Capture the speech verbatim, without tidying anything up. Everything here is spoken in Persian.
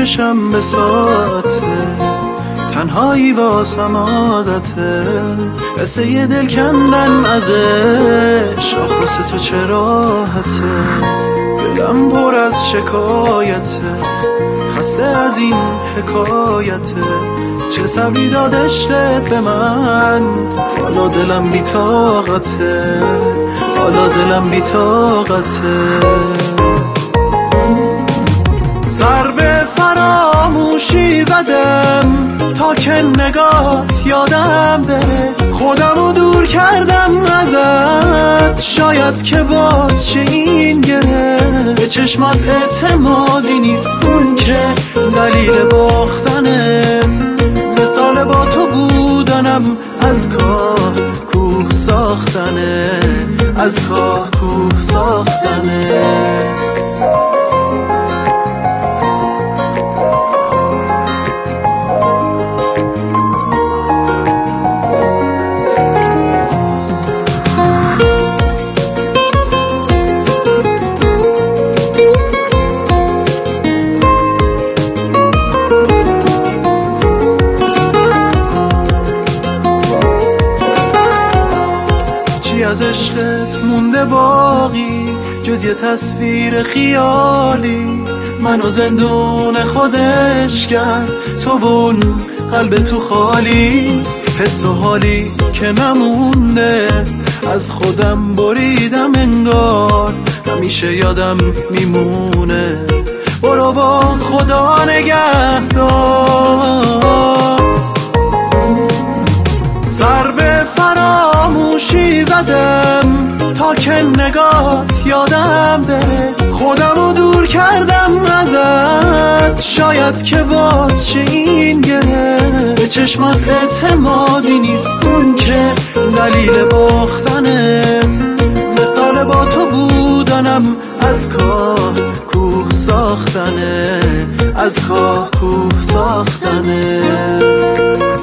میکشم به ساعته، تنهایی واسم عادته، قصه یه دل کندن ازش، آخ واسه تو چه راحته، دلم پر از شکایته، خسته از این حکایته، چه صبری داد عشقت به من، حالا دلم بی طاقته، حالا دلم بی طاقته. سر به فراموشی زدم تا که نگات یادم بره، خودمو دور کردم ازت، شاید که باز چه این گره، به چشمات اعتمادی نیست اون که دلیل باختنه، مثال با تو بودنم از کاه کوه ساختنه، از کاه کوه ساختنه. از عشقت مونده باقی جز یه تصویر خیالی، منو زندون خودش کرد تو اون قلب تو خالی، حس و حالی که نمونده از خودم بریدم انگار، همیشه یادم میمونه، برو با خدا نگهدار. سر به فراموشی زدم تا که نگات یادم بره، خودمو دور کردم ازت، شاید که باز چه این گره، به چشمات اعتمادی نیست اون که دلیل باختنه، مثال با تو بودنم از کاه کوه ساختنه، از کاه کوه ساختنه.